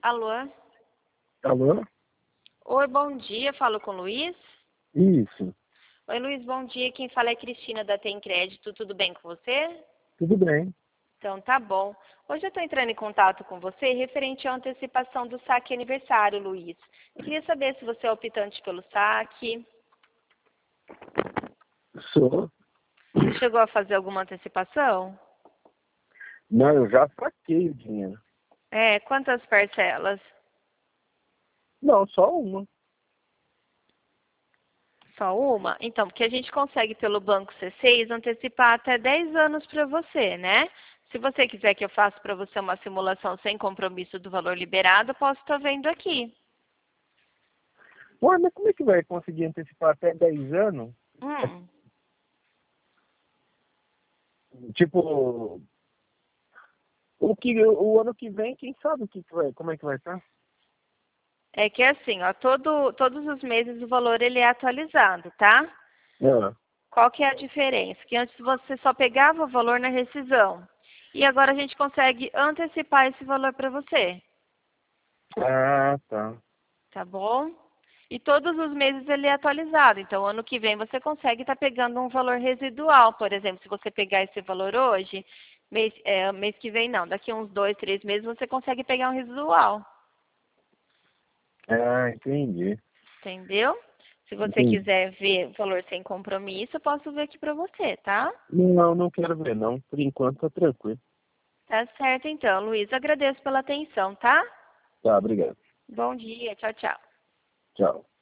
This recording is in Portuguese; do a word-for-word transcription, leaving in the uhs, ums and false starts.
Alô? Alô? Oi, bom dia. Falo com o Luiz? Isso. Oi, Luiz, bom dia. Quem fala é Cristina da Tem Crédito. Tudo bem com você? Tudo bem. Então, tá bom. Hoje eu estou entrando em contato com você referente à antecipação do saque aniversário, Luiz. Eu queria saber se você é optante pelo saque. Sou. Você chegou a fazer alguma antecipação? Não, eu já saquei o dinheiro. É, quantas parcelas? Não, só uma. Só uma? Então, porque a gente consegue pelo Banco C seis antecipar até dez anos para você, né? Se você quiser que eu faça para você uma simulação sem compromisso do valor liberado, eu posso estar vendo aqui. Ué, mas como é que vai conseguir antecipar até dez anos? Hum. Tipo, o, que, o ano que vem, quem sabe o que que vai, como é que vai estar? É que é assim, ó, todo, todos os meses o valor ele é atualizado, tá? Ah, Qual que é a diferença? Que antes você só pegava o valor na rescisão. E agora a gente consegue antecipar esse valor para você, ah, tá. tá bom? E todos os meses ele é atualizado. Então, ano que vem você consegue estar pegando um valor residual. Por exemplo, se você pegar esse valor hoje, mês, é, mês que vem não, daqui a uns dois, três meses você consegue pegar um residual. Ah, entendi. Entendeu? Se você Entendi. quiser ver o valor sem compromisso, eu posso ver aqui para você, tá? Não, não quero ver, não. Por enquanto tá tranquilo. Tá certo então, Luiz. Agradeço pela atenção, tá? Tá, obrigado. Bom dia. Tchau, tchau. Tchau.